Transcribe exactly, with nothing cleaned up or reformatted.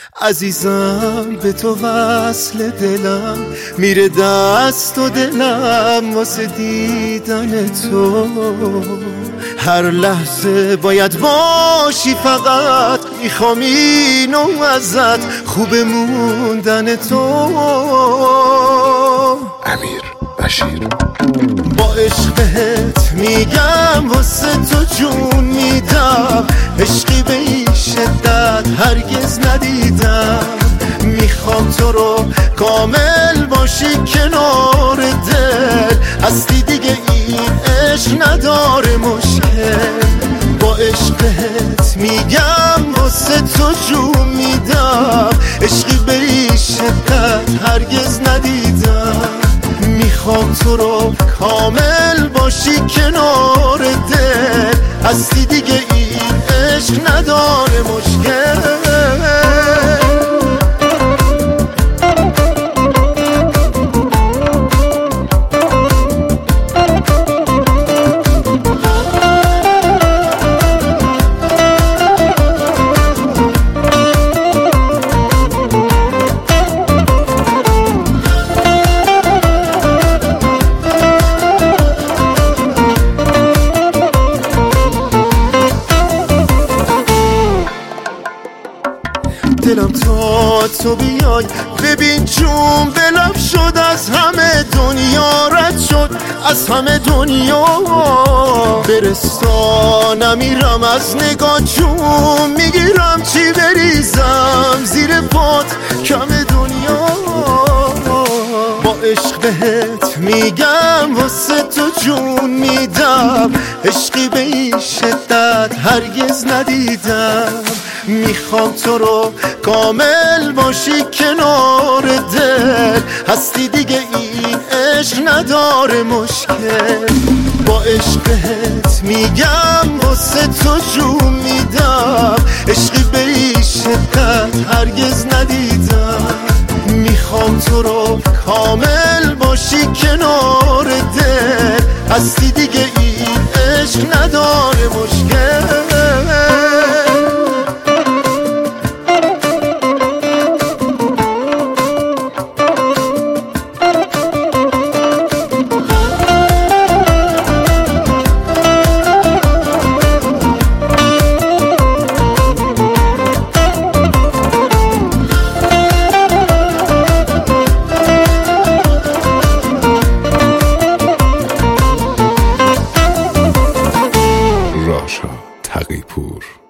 عزیزم به تو وصل دلم میره دست و دلم واسه دیدن تو. هر لحظه باید باشی فقط میخوام اینو ازت خوب موندن تو. امیر بشیر. با عشق بهت میگم واسه تو جون میدم، عشقی به این شدت هرگز ندیدم. میخوام تو رو کامل باشی کنار دل، هستی دیگه این عشق نداره مشکل. با عشق بهت میگم واسه تو جون میدم، عشقی به این شدت هرگز ندیدم. میخوام تو رو کامل باشی کنار دل، هستی دیگه این عشق نداره مشکل. دلم تا تو بیای ببین چون بلم شد، از همه دنیا رد شد، از همه دنیا برستا نمیرم از نگاه چون میگیرم چی بریزم زیر پات کم دنیا. با عشق بهت میگم واسه تو جون میدم، عشقی به این شدت هرگز ندیدم. میخوام تو رو کامل باشی کنار دل، هستی دیگه این عشق نداره مشکل. با عشق بهت میگم واسه تو جون میدم، عشقی به این شدت هرگز ندیدم. میخوام تو رو کامل باشی کنار دل، هستی دیگه این عشق نداره مشکل. راشا تقی‌پور.